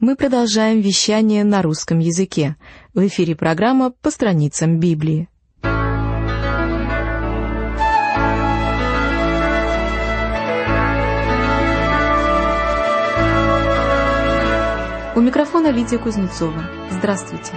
Мы продолжаем вещание на русском языке. В эфире программа «По страницам Библии». У микрофона Лидия Кузнецова. Здравствуйте.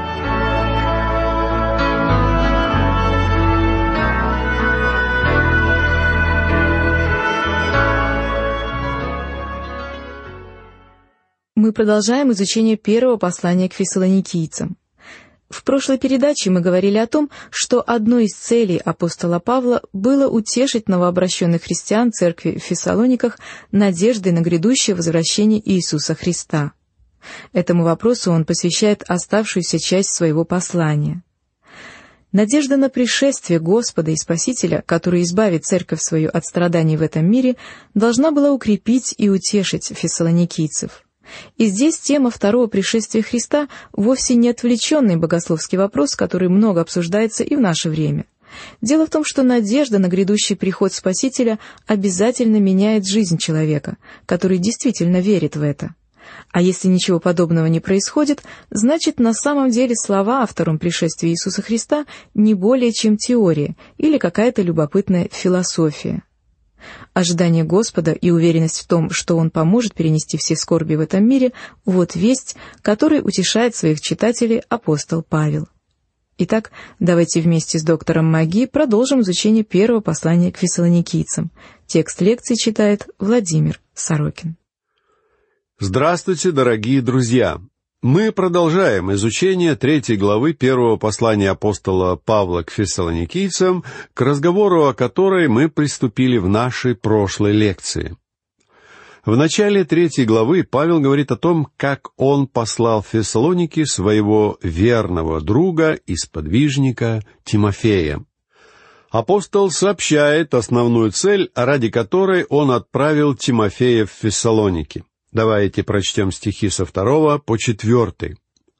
Мы продолжаем изучение первого послания к фессалоникийцам. В прошлой передаче мы говорили о том, что одной из целей апостола Павла было утешить новообращенных христиан церкви в Фессалониках надеждой на грядущее возвращение Иисуса Христа. Этому вопросу он посвящает оставшуюся часть своего послания. Надежда на пришествие Господа и Спасителя, который избавит церковь свою от страданий в этом мире, должна была укрепить и утешить фессалоникийцев. И здесь тема второго пришествия Христа вовсе не отвлеченный богословский вопрос, который много обсуждается и в наше время. Дело в том, что надежда на грядущий приход Спасителя обязательно меняет жизнь человека, который действительно верит в это. А если ничего подобного не происходит, значит, на самом деле слова о втором пришествии Иисуса Христа не более чем теория или какая-то любопытная философия. Ожидание Господа и уверенность в том, что Он поможет перенести все скорби в этом мире, вот весть, которой утешает своих читателей апостол Павел. Итак, давайте вместе с доктором Маги продолжим изучение первого послания к фессалоникийцам. Текст лекции читает Владимир Сорокин. Здравствуйте, дорогие друзья! Мы продолжаем изучение 3 главы первого послания апостола Павла к фессалоникийцам, к разговору о которой мы приступили в нашей прошлой лекции. В начале 3 главы Павел говорит о том, как он послал в Фессалоники своего верного друга и сподвижника Тимофея. Апостол сообщает основную цель, ради которой он отправил Тимофея в Фессалоники. Давайте прочтем стихи со 2 по 4.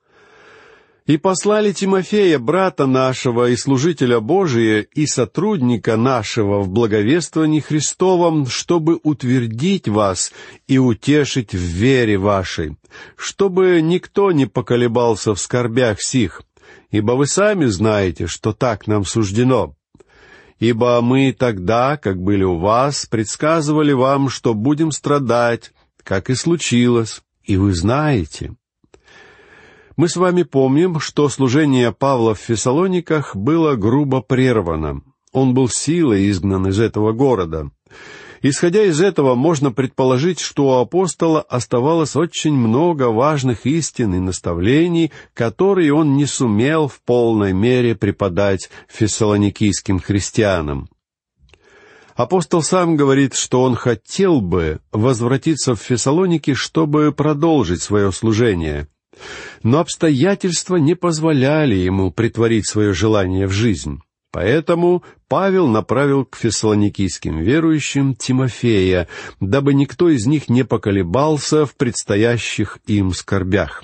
«И послали Тимофея, брата нашего и служителя Божия, и сотрудника нашего в благовествовании Христовом, чтобы утвердить вас и утешить в вере вашей, чтобы никто не поколебался в скорбях сих, ибо вы сами знаете, что так нам суждено. Ибо мы тогда, как были у вас, предсказывали вам, что будем страдать, как и случилось, и вы знаете». Мы с вами помним, что служение Павла в Фессалониках было грубо прервано. Он был силой изгнан из этого города. Исходя из этого, можно предположить, что у апостола оставалось очень много важных истин и наставлений, которые он не сумел в полной мере преподать фессалоникийским христианам. Апостол сам говорит, что он хотел бы возвратиться в Фессалоники, чтобы продолжить свое служение. Но обстоятельства не позволяли ему претворить свое желание в жизнь. Поэтому Павел направил к фессалоникийским верующим Тимофея, дабы никто из них не поколебался в предстоящих им скорбях.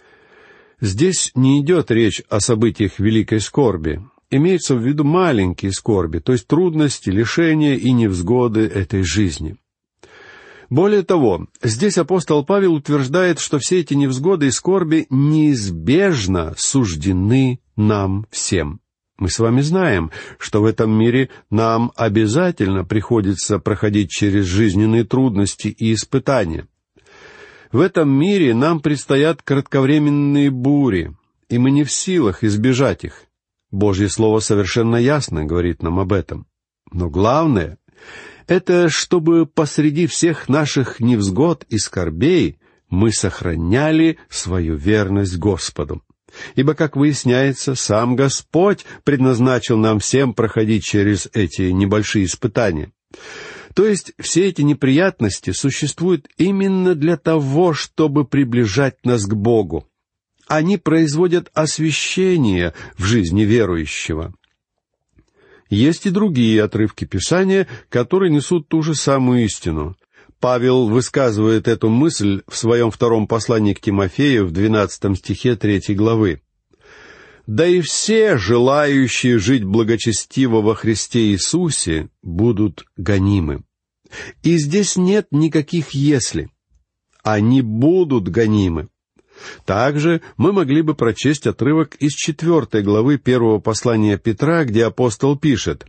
Здесь не идет речь о событиях великой скорби. Имеются в виду маленькие скорби, то есть трудности, лишения и невзгоды этой жизни. Более того, здесь апостол Павел утверждает, что все эти невзгоды и скорби неизбежно суждены нам всем. Мы с вами знаем, что в этом мире нам обязательно приходится проходить через жизненные трудности и испытания. В этом мире нам предстоят кратковременные бури, и мы не в силах избежать их. Божье Слово совершенно ясно говорит нам об этом. Но главное — это чтобы посреди всех наших невзгод и скорбей мы сохраняли свою верность Господу. Ибо, как выясняется, сам Господь предназначил нам всем проходить через эти небольшие испытания. То есть все эти неприятности существуют именно для того, чтобы приближать нас к Богу. Они производят освящение в жизни верующего. Есть и другие отрывки Писания, которые несут ту же самую истину. Павел высказывает эту мысль в своем 2 послании к Тимофею в 12 стихе 3 главы. «Да и все, желающие жить благочестиво во Христе Иисусе, будут гонимы». И здесь нет никаких «если». они будут гонимы. Также мы могли бы прочесть отрывок из 4 главы 1 послания Петра, где апостол пишет: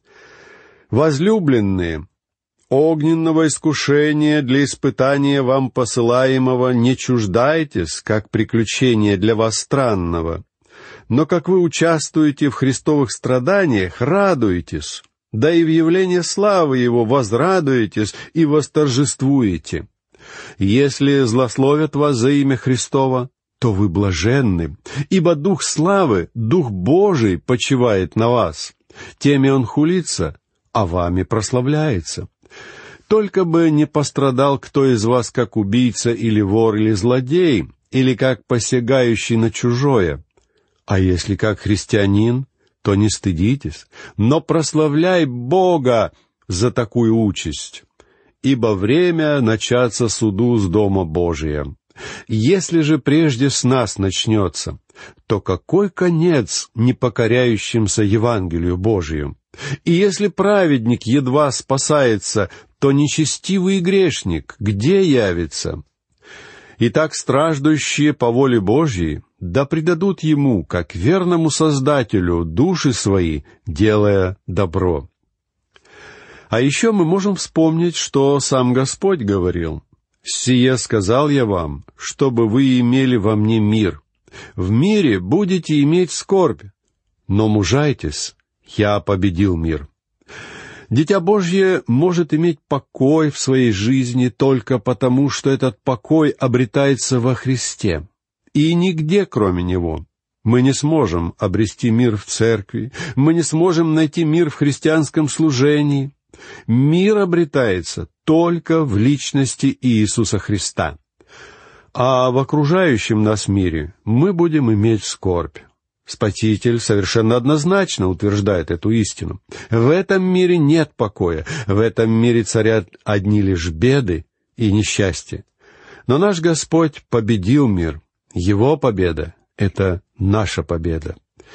«Возлюбленные, огненного искушения для испытания вам посылаемого не чуждайтесь, как приключение для вас странного, но как вы участвуете в Христовых страданиях, радуйтесь, да и в явлении славы Его возрадуетесь и восторжествуете. Если злословят вас за имя Христово, то вы блаженны, ибо Дух славы, Дух Божий почивает на вас. Теми Он хулится, а вами прославляется. Только бы не пострадал кто из вас как убийца или вор или злодей, или как посягающий на чужое. А если как христианин, то не стыдитесь, но прославляй Бога за такую участь. Ибо время начаться суду с Дома Божия. Если же прежде с нас начнется, то какой конец непокоряющимся Евангелию Божию? И если праведник едва спасается, то нечестивый грешник где явится? Итак, страждущие по воле Божьей да предадут Ему, как верному Создателю, души свои, делая добро». А еще мы можем вспомнить, что сам Господь говорил: «Сие сказал я вам, чтобы вы имели во мне мир. В мире будете иметь скорбь, но мужайтесь, я победил мир». Дитя Божье может иметь покой в своей жизни только потому, что этот покой обретается во Христе, и нигде кроме Него. Мы не сможем обрести мир в церкви, мы не сможем найти мир в христианском служении. Мир обретается только в личности Иисуса Христа. А в окружающем нас мире мы будем иметь скорбь. Спаситель совершенно однозначно утверждает эту истину. В этом мире нет покоя, в этом мире царят одни лишь беды и несчастья. Но наш Господь победил мир. Его победа — это наша победа.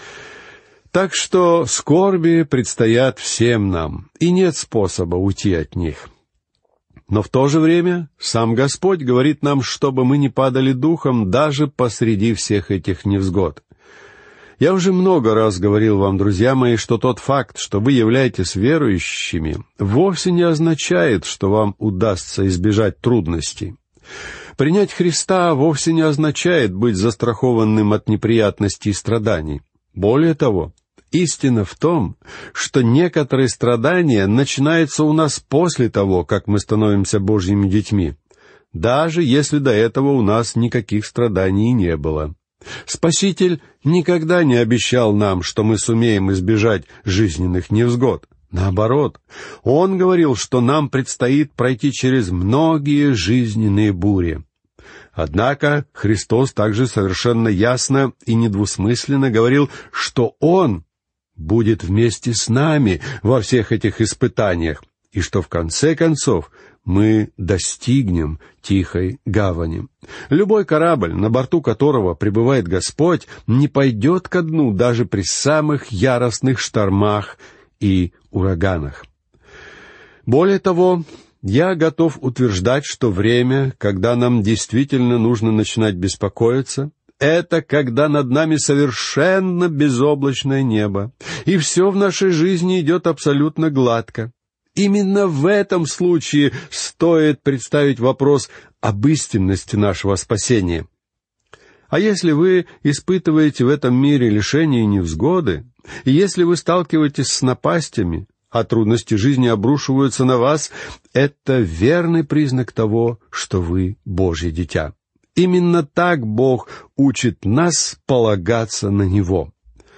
Так что скорби предстоят всем нам, и нет способа уйти от них. Но в то же время сам Господь говорит нам, чтобы мы не падали духом даже посреди всех этих невзгод. Я уже много раз говорил вам, друзья мои, что тот факт, что вы являетесь верующими, вовсе не означает, что вам удастся избежать трудностей. Принять Христа вовсе не означает быть застрахованным от неприятностей и страданий. Более того, истина в том, что некоторые страдания начинаются у нас после того, как мы становимся Божьими детьми, даже если до этого у нас никаких страданий не было. Спаситель никогда не обещал нам, что мы сумеем избежать жизненных невзгод. Наоборот, Он говорил, что нам предстоит пройти через многие жизненные бури. Однако Христос также совершенно ясно и недвусмысленно говорил, что Он будет вместе с нами во всех этих испытаниях, и что в конце концов мы достигнем тихой гавани. Любой корабль, на борту которого пребывает Господь, не пойдет ко дну даже при самых яростных штормах и ураганах. Более того, я готов утверждать, что время, когда нам действительно нужно начинать беспокоиться, это когда над нами совершенно безоблачное небо, и все в нашей жизни идет абсолютно гладко. Именно в этом случае стоит представить вопрос об истинности нашего спасения. А если вы испытываете в этом мире лишения и невзгоды, и если вы сталкиваетесь с напастями, а трудности жизни обрушиваются на вас, это верный признак того, что вы Божье дитя. Именно так Бог учит нас полагаться на Него.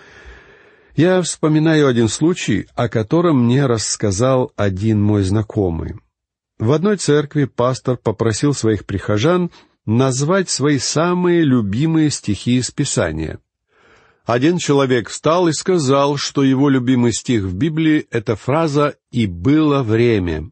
Я вспоминаю один случай, о котором мне рассказал один мой знакомый. В одной церкви пастор попросил своих прихожан назвать свои самые любимые стихи из Писания. Один человек встал и сказал, что его любимый стих в Библии — это фраза «И было время».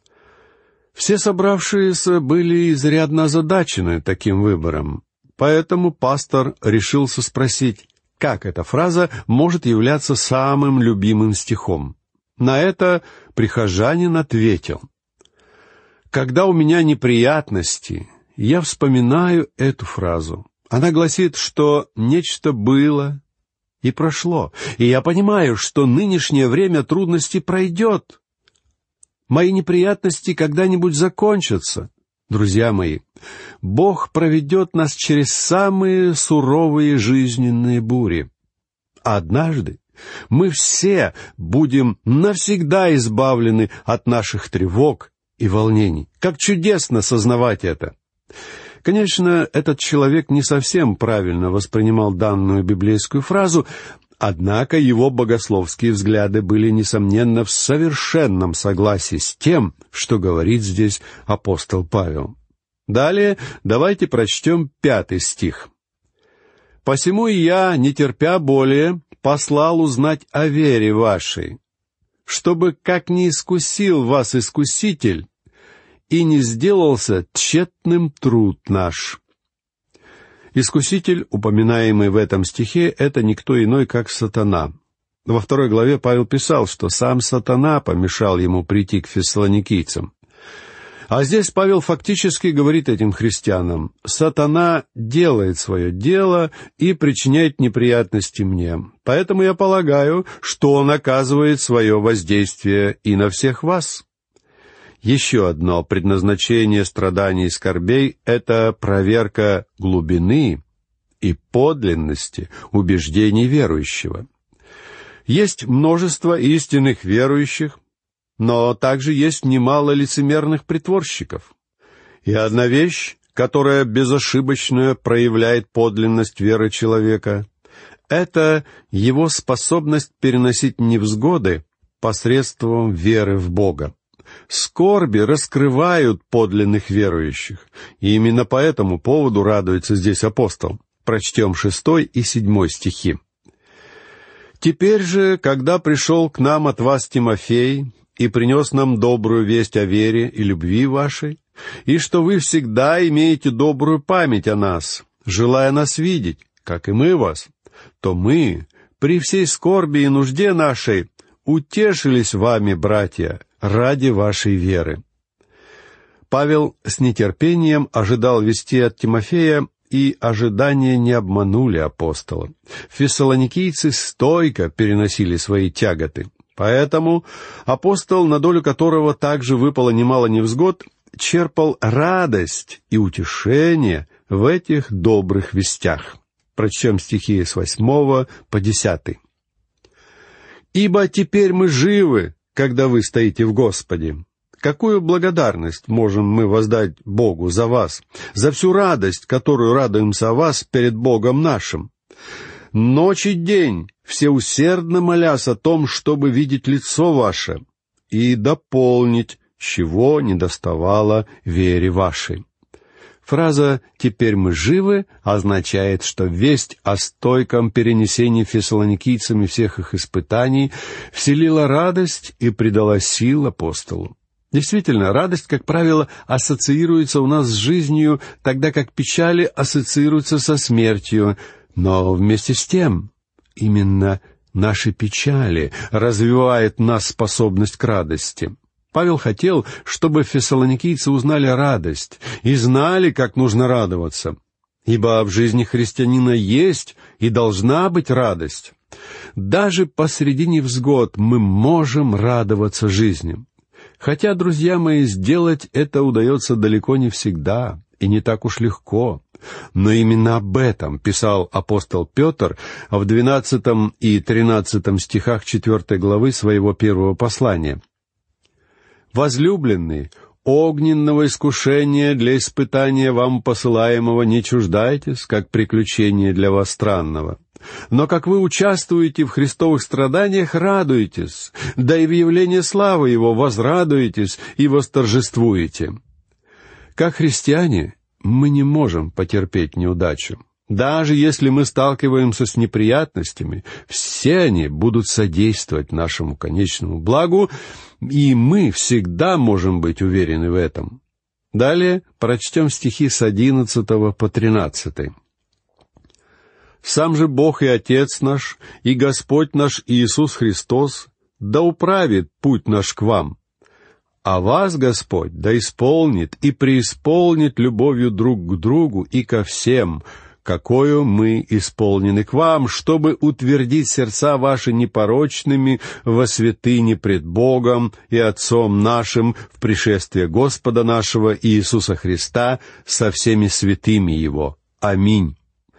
Все собравшиеся были изрядно озадачены таким выбором, поэтому пастор решился спросить, как эта фраза может являться самым любимым стихом. На это прихожанин ответил: «Когда у меня неприятности, я вспоминаю эту фразу. Она гласит, что нечто было и прошло, и я понимаю, что нынешнее время трудностей пройдет. Мои неприятности когда-нибудь закончатся. Друзья мои, Бог проведет нас через самые суровые жизненные бури. Однажды мы все будем навсегда избавлены от наших тревог и волнений. Как чудесно сознавать это! Конечно, этот человек не совсем правильно воспринимал данную библейскую фразу, однако его богословские взгляды были, несомненно, в совершенном согласии с тем, что говорит здесь апостол Павел. Далее давайте прочтем 5 стих. «Посему и я, не терпя более, послал узнать о вере вашей, чтобы, как не искусил вас искуситель, и не сделался тщетным труд наш». Искуситель, упоминаемый в этом стихе, это никто иной, как сатана. Во 2 главе Павел писал, что сам сатана помешал ему прийти к фессалоникийцам. А здесь Павел фактически говорит этим христианам: «Сатана делает свое дело и причиняет неприятности мне. Поэтому я полагаю, что он оказывает свое воздействие и на всех вас». Еще одно предназначение страданий и скорбей — это проверка глубины и подлинности убеждений верующего. Есть множество истинных верующих, но также есть немало лицемерных притворщиков. И одна вещь, которая безошибочно проявляет подлинность веры человека, это его способность переносить невзгоды посредством веры в Бога. Скорби раскрывают подлинных верующих, и именно по этому поводу радуется здесь апостол. Прочтем 6 и 7 стихи. «Теперь же, когда пришел к нам от вас Тимофей и принес нам добрую весть о вере и любви вашей, и что вы всегда имеете добрую память о нас, желая нас видеть, как и мы вас, то мы, при всей скорби и нужде нашей, утешились вами, братья, ради вашей веры». Павел с нетерпением ожидал вести от Тимофея, и ожидания не обманули апостола. Фессалоникийцы стойко переносили свои тяготы. Поэтому апостол, на долю которого также выпало немало невзгод, черпал радость и утешение в этих добрых вестях. Прочтем стихи с 8 по 10. «Ибо теперь мы живы, когда вы стоите в Господе. Какую благодарность можем мы воздать Богу за вас, за всю радость, которую радуемся о вас перед Богом нашим? Ночь и день, все усердно молясь о том, чтобы видеть лицо ваше и дополнить, чего недоставало вере вашей». Фраза «теперь мы живы» означает, что весть о стойком перенесении фессалоникийцами всех их испытаний вселила радость и придала сил апостолу. Действительно, радость, как правило, ассоциируется у нас с жизнью, тогда как печали ассоциируются со смертью. Но вместе с тем, именно наши печали развивают в нас способность к радости. Павел хотел, чтобы фессалоникийцы узнали радость и знали, как нужно радоваться. Ибо в жизни христианина есть и должна быть радость. Даже посреди невзгод мы можем радоваться жизни. Хотя, друзья мои, сделать это удается далеко не всегда и не так уж легко. Но именно об этом писал апостол Петр в 12 и 13 стихах 4 главы своего первого послания. «Возлюбленные, огненного искушения для испытания вам посылаемого не чуждайтесь, как приключение для вас странного. Но как вы участвуете в христовых страданиях, радуйтесь, да и в явлении славы Его возрадуетесь и восторжествуете». Как христиане мы не можем потерпеть неудачу. Даже если мы сталкиваемся с неприятностями, все они будут содействовать нашему конечному благу, и мы всегда можем быть уверены в этом. Далее прочтем стихи с 11 по 13. «Сам же Бог и Отец наш, и Господь наш Иисус Христос, да управит путь наш к вам. А вас Господь да исполнит и преисполнит любовью друг к другу и ко всем, какою мы исполнены к вам, чтобы утвердить сердца ваши непорочными во святыне пред Богом и Отцом нашим в пришествие Господа нашего Иисуса Христа со всеми святыми Его. Аминь».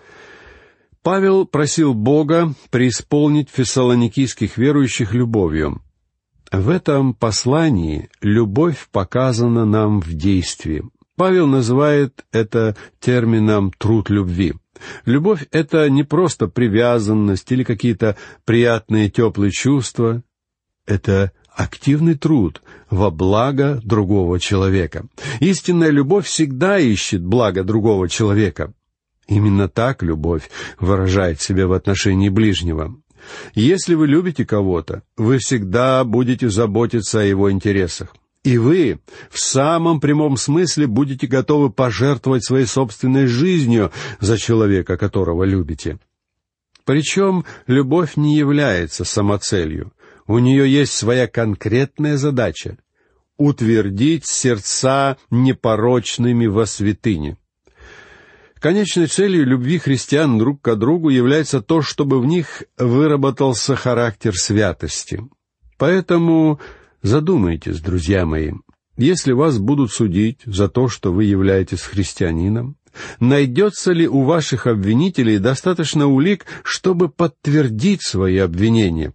Павел просил Бога преисполнить фессалоникийских верующих любовью. В этом послании любовь показана нам в действии. Павел называет это термином «труд любви». Любовь — это не просто привязанность или какие-то приятные теплые чувства. Это активный труд во благо другого человека. Истинная любовь всегда ищет благо другого человека. Именно так любовь выражает себя в отношении ближнего. Если вы любите кого-то, вы всегда будете заботиться о его интересах. И вы в самом прямом смысле будете готовы пожертвовать своей собственной жизнью за человека, которого любите. Причем любовь не является самоцелью. У нее есть своя конкретная задача — утвердить сердца непорочными во святыне. Конечной целью любви христиан друг к другу является то, чтобы в них выработался характер святости. Поэтому задумайтесь, друзья мои, если вас будут судить за то, что вы являетесь христианином, найдется ли у ваших обвинителей достаточно улик, чтобы подтвердить свои обвинения?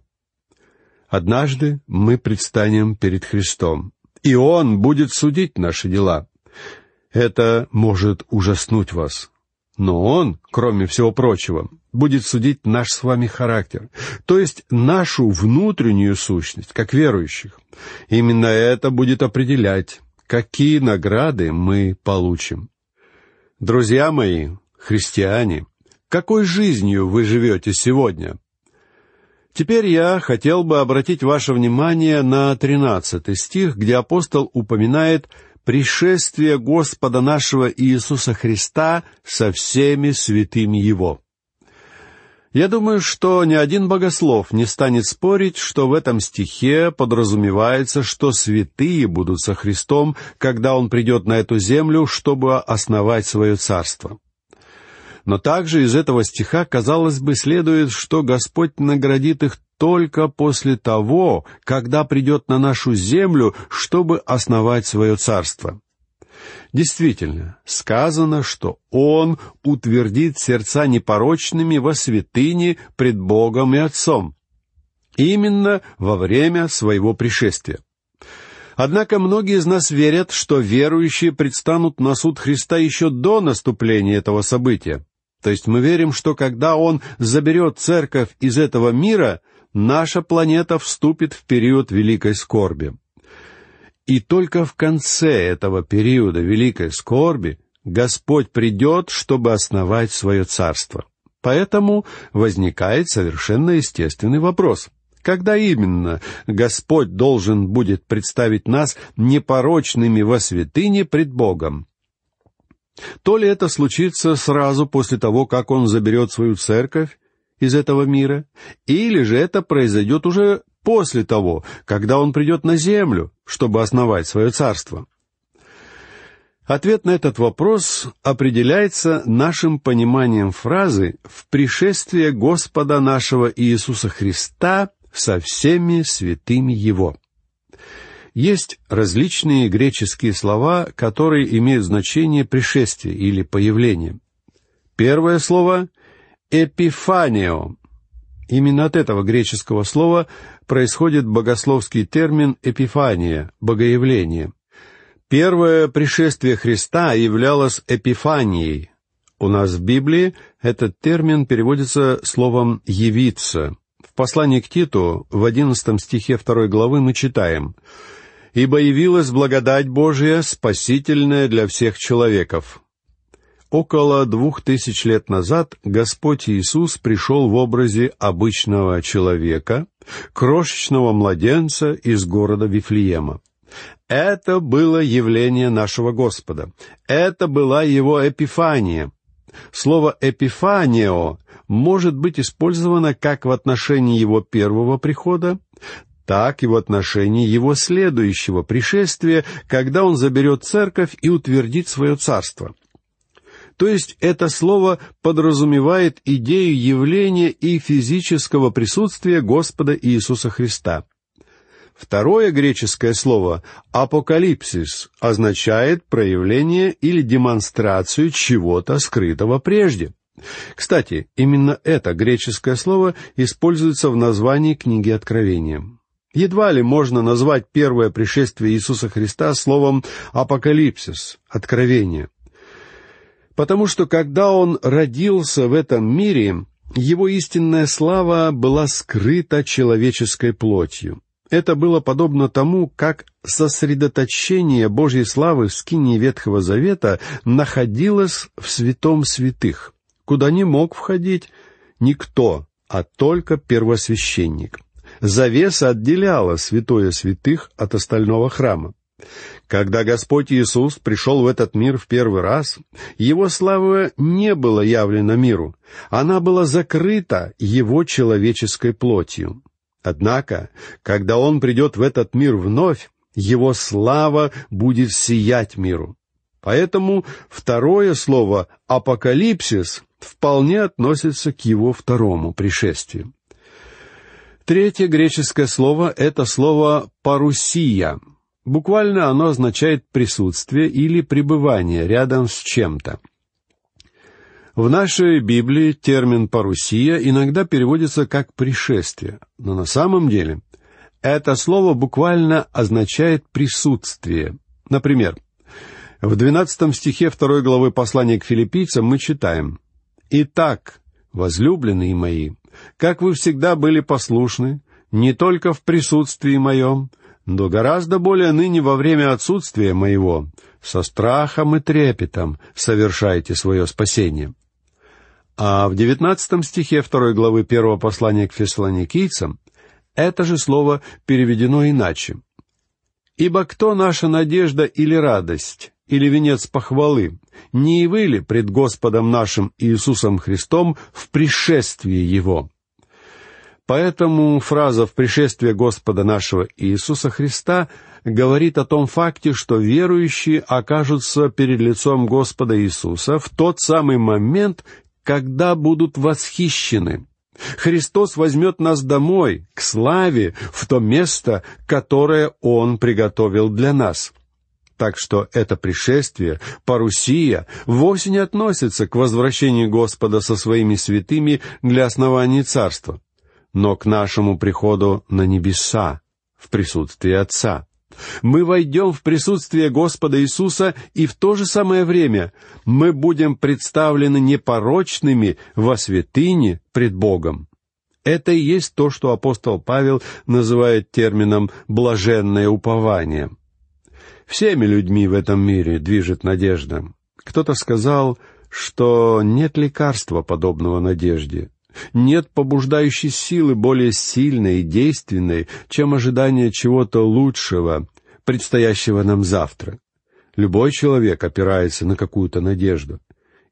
Однажды мы предстанем перед Христом, и Он будет судить наши дела. Это может ужаснуть вас. Но Он, кроме всего прочего, будет судить наш с вами характер, то есть нашу внутреннюю сущность, как верующих. Именно это будет определять, какие награды мы получим. Друзья мои, христиане, какой жизнью вы живете сегодня? Теперь я хотел бы обратить ваше внимание на 13 стих, где апостол упоминает пришествие Господа нашего Иисуса Христа со всеми святыми Его. Я думаю, что ни один богослов не станет спорить, что в этом стихе подразумевается, что святые будут со Христом, когда Он придет на эту землю, чтобы основать свое царство. Но также из этого стиха, казалось бы, следует, что Господь наградит их только после того, когда придет на нашу землю, чтобы основать свое царство. Действительно, сказано, что Он утвердит сердца непорочными во святыне пред Богом и Отцом. Именно во время своего пришествия. Однако многие из нас верят, что верующие предстанут на суд Христа еще до наступления этого события. То есть мы верим, что когда Он заберет церковь из этого мира, наша планета вступит в период великой скорби. И только в конце этого периода великой скорби Господь придет, чтобы основать свое царство. Поэтому возникает совершенно естественный вопрос. Когда именно Господь должен будет представить нас непорочными во святыне пред Богом? То ли это случится сразу после того, как Он заберет свою церковь из этого мира, или же это произойдет уже после того, когда Он придет на землю, чтобы основать свое царство? Ответ на этот вопрос определяется нашим пониманием фразы «в пришествие Господа нашего Иисуса Христа со всеми святыми Его». Есть различные греческие слова, которые имеют значение пришествия или появления. Первое слово — «эпифанио». Именно от этого греческого слова происходит богословский термин «эпифания» — «богоявление». Первое пришествие Христа являлось эпифанией. У нас в Библии этот термин переводится словом «явиться». В послании к Титу, в 11 стихе 2 главы мы читаем: «Ибо явилась благодать Божия, спасительная для всех человеков». Около 2000 лет назад Господь Иисус пришел в образе обычного человека, крошечного младенца из города Вифлеема. Это было явление нашего Господа. Это была Его эпифания. Слово «эпифанио» может быть использовано как в отношении Его первого прихода, так и в отношении Его следующего пришествия, когда Он заберет церковь и утвердит свое царство. То есть это слово подразумевает идею явления и физического присутствия Господа Иисуса Христа. Второе греческое слово «апокалипсис» означает проявление или демонстрацию чего-то скрытого прежде. Кстати, именно это греческое слово используется в названии книги Откровения. Едва ли можно назвать первое пришествие Иисуса Христа словом «апокалипсис» — «откровение». Потому что, когда Он родился в этом мире, Его истинная слава была скрыта человеческой плотью. Это было подобно тому, как сосредоточение Божьей славы в скинии Ветхого Завета находилось в святом святых, куда не мог входить никто, а только первосвященник. Завеса отделяла святое святых от остального храма. Когда Господь Иисус пришел в этот мир в первый раз, Его слава не была явлена миру, она была закрыта Его человеческой плотью. Однако, когда Он придет в этот мир вновь, Его слава будет сиять миру. Поэтому второе слово «апокалипсис» вполне относится к Его второму пришествию. Третье греческое слово — это слово «парусия». Буквально оно означает «присутствие» или «пребывание рядом с чем-то». В нашей Библии термин «парусия» иногда переводится как «пришествие», но на самом деле это слово буквально означает «присутствие». Например, в 12 стихе 2 главы послания к филиппийцам мы читаем: «Итак, возлюбленные мои, как вы всегда были послушны, не только в присутствии моем, но гораздо более ныне во время отсутствия моего, со страхом и трепетом совершайте свое спасение». А в 19 стихе 2 главы 1 послания к фессалоникийцам это же слово переведено иначе. «Ибо кто наша надежда или радость, или венец похвалы, не вы ли пред Господом нашим Иисусом Христом в пришествии Его?» Поэтому фраза «в пришествии Господа нашего Иисуса Христа» говорит о том факте, что верующие окажутся перед лицом Господа Иисуса в тот самый момент, когда будут восхищены. Христос возьмет нас домой, к славе, в то место, которое Он приготовил для нас. Так что это пришествие, парусия, вовсе не относится к возвращению Господа со своими святыми для основания царства, но к нашему приходу на небеса, в присутствии Отца. Мы войдем в присутствие Господа Иисуса, и в то же самое время мы будем представлены непорочными во святыне пред Богом. Это и есть то, что апостол Павел называет термином «блаженное упование». Всеми людьми в этом мире движет надежда. Кто-то сказал, что нет лекарства, подобного надежде. Нет побуждающей силы более сильной и действенной, чем ожидание чего-то лучшего, предстоящего нам завтра. Любой человек опирается на какую-то надежду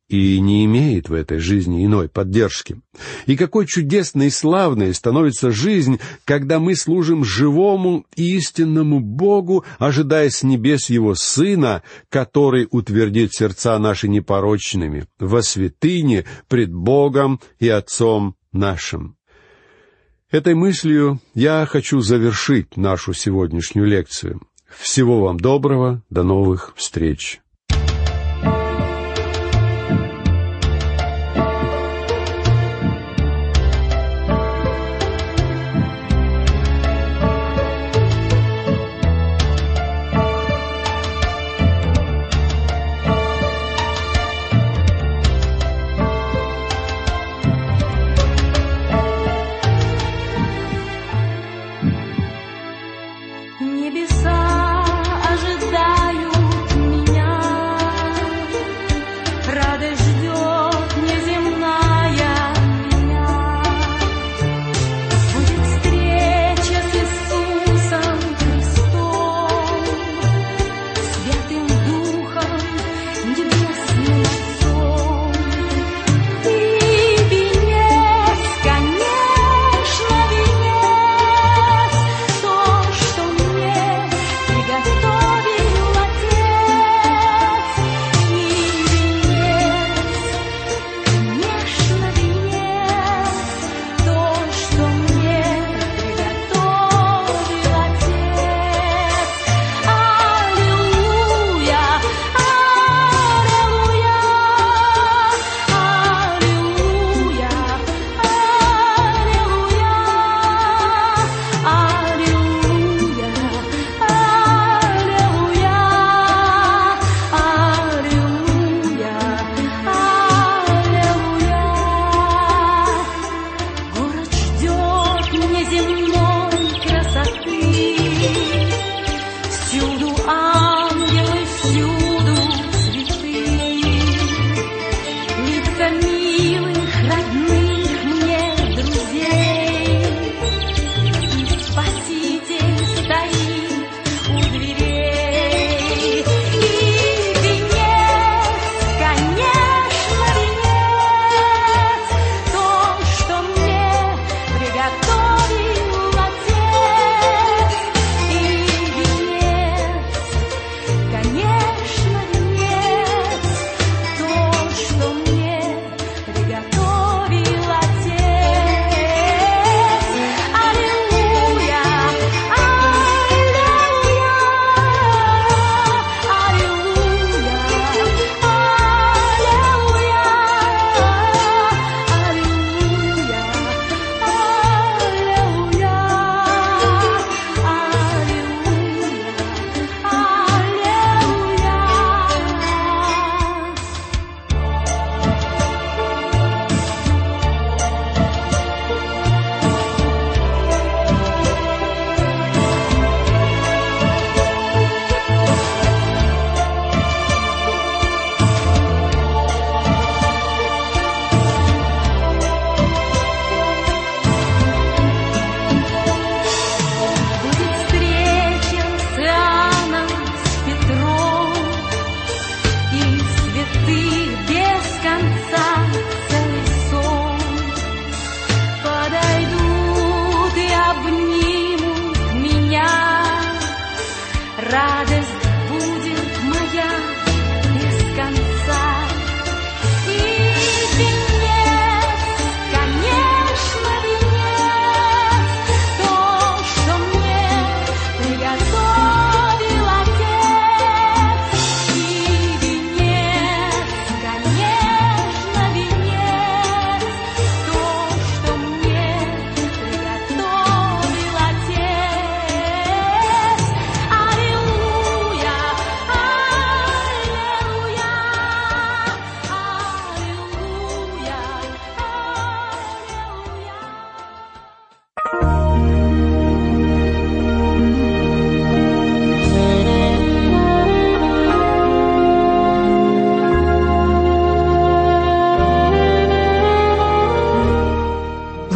и не имеет в этой жизни иной поддержки. И какой чудесной и славной становится жизнь, когда мы служим живому и истинному Богу, ожидая с небес Его Сына, который утвердит сердца наши непорочными во святыне пред Богом и Отцом нашим. Этой мыслью я хочу завершить нашу сегодняшнюю лекцию. Всего вам доброго, до новых встреч! Небеса ожидают меня.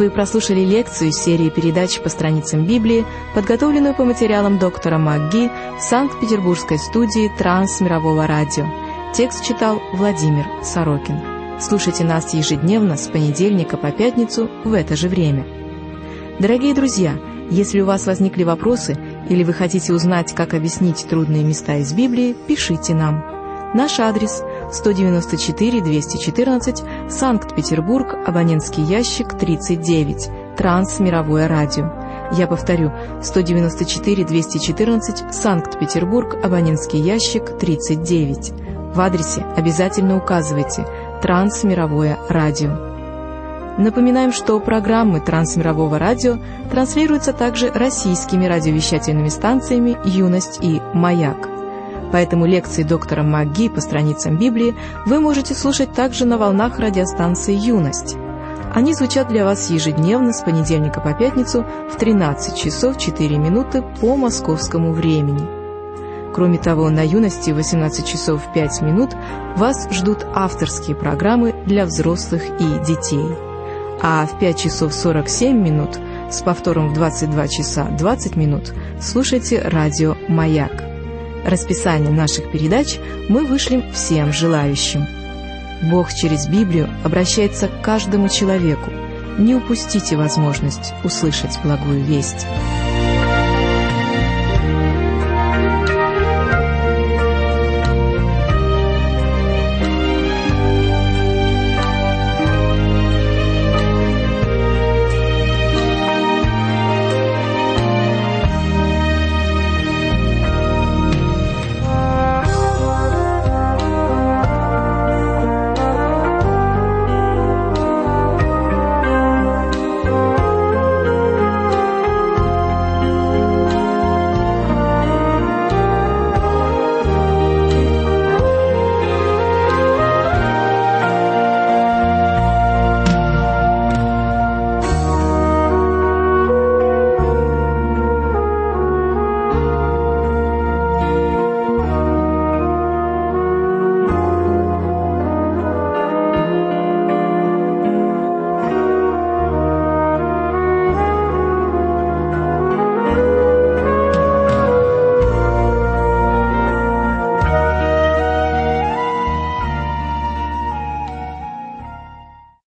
Вы прослушали лекцию серии передач по страницам Библии, подготовленную по материалам доктора МакГи в Санкт-Петербургской студии Трансмирового радио. Текст читал Владимир Сорокин. Слушайте нас ежедневно с понедельника по пятницу в это же время. Дорогие друзья, если у вас возникли вопросы или вы хотите узнать, как объяснить трудные места из Библии, пишите нам. Наш адрес – 194-214, Санкт-Петербург, абонентский ящик 39, Трансмировое радио. Я повторю, 194-214, Санкт-Петербург, абонентский ящик 39. В адресе обязательно указывайте «Трансмировое радио». Напоминаем, что программы Трансмирового радио транслируются также российскими радиовещательными станциями «Юность» и «Маяк». Поэтому лекции доктора МакГи по страницам Библии вы можете слушать также на волнах радиостанции «Юность». Они звучат для вас ежедневно с понедельника по пятницу в 13 часов 4 минуты по московскому времени. Кроме того, на «Юности» в 18 часов 5 минут вас ждут авторские программы для взрослых и детей. А в 5 часов 47 минут с повтором в 22 часа 20 минут слушайте радио «Маяк». Расписание наших передач мы вышлем всем желающим. Бог через Библию обращается к каждому человеку. Не упустите возможность услышать благую весть.